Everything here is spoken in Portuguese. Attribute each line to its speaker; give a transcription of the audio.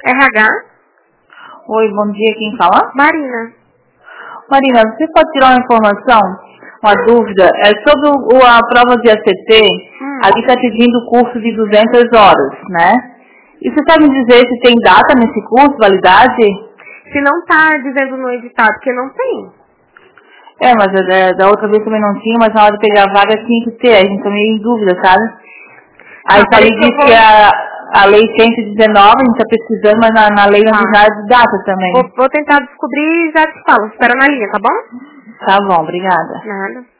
Speaker 1: RH?
Speaker 2: Oi, bom dia, quem fala?
Speaker 1: Marina.
Speaker 2: Marina, você pode tirar uma informação, uma dúvida? É sobre a prova de ACT, ali está pedindo o curso de 200 horas, né? E você sabe me dizer se tem data nesse curso, validade?
Speaker 1: Se não tá dizendo no edital, porque não tem.
Speaker 2: Mas da outra vez também não tinha, mas na hora de pegar a vaga tinha que ter, a gente tá meio em dúvida, sabe? Aí tá ali diz que a lei 119, a gente tá pesquisando, mas na lei não diz nada de data também.
Speaker 1: Vou tentar descobrir e já te falo. Espera na linha, tá bom?
Speaker 2: Tá bom, obrigada.
Speaker 1: Nada.